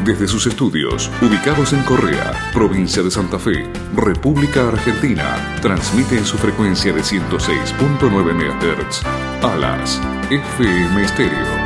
Desde sus estudios, ubicados en Correa, provincia de Santa Fe, República Argentina, transmite en su frecuencia de 106.9 MHz, Alas FM Estéreo.